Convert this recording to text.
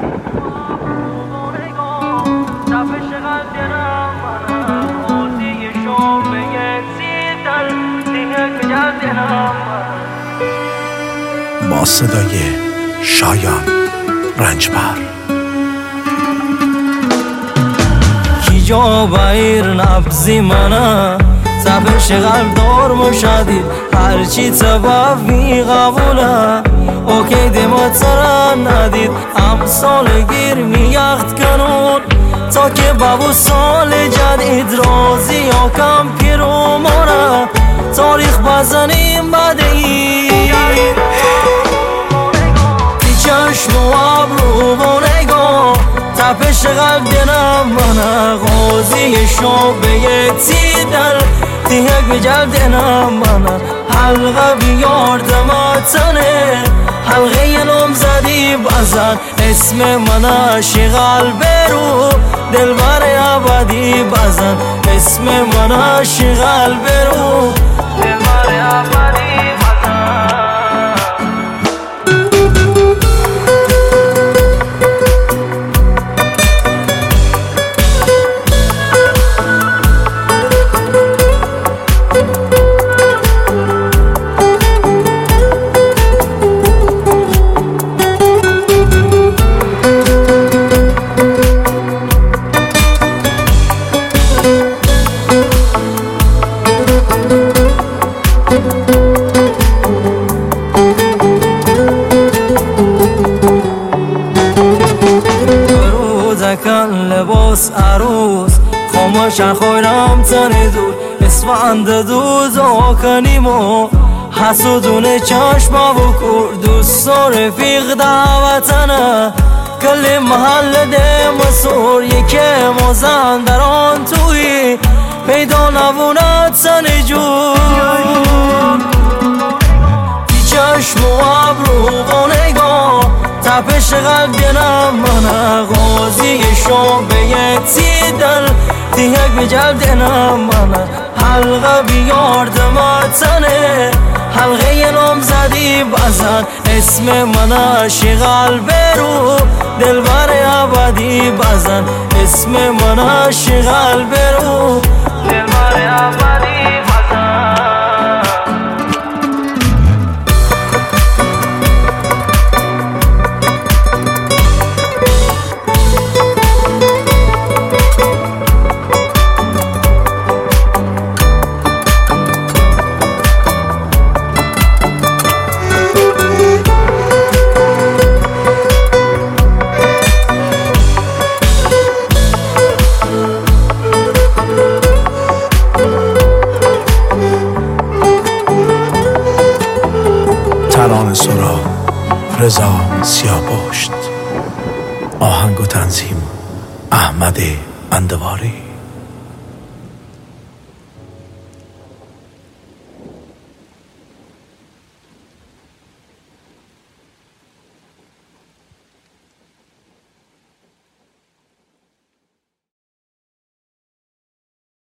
با صدای شایان رنجبر. کی جا بایر نبزی منه تپش قلب دار مشدید هرچی تبافی قبوله اوکی دمتر ندید امسال گیر میخت کنون تا که بابو سال جدید رازی یا کم پیرو مونه تاریخ بزنیم بدهی بی چشم و ابرو و نگاه تپش قلب دلم منه غازی شعبه تیدل تیهک به جلب دلم منه حلقه بیاردمتنه حلقه نام زدی بزن اسم منه شغل برو دلبر ابدی بزن اسم منه شغل برو دلبر ابدی کن لباس عروس خاموشن خویرم تنی دور اسفند دوز آکنیم و حسودون چشم و کور دوست و رفیق دعوتنه کل محل ده مسور یکی مزن در آن توی پیدا نبوند تنی جور بی چشم و ابرو و نگاه تپش قلب دلم منه غازی شعبه تیدل تیهک به جلب دلم منه حلقه بیاردمتنه حلقه نام زدی بزن اسم منه شغل برو دلبر ابدی بزن اسم منه شغل برو دلبر ابدی بزن. ترانه سرا رضا سیاه‌پشت، آهنگ و تنظیم احمد بندواری.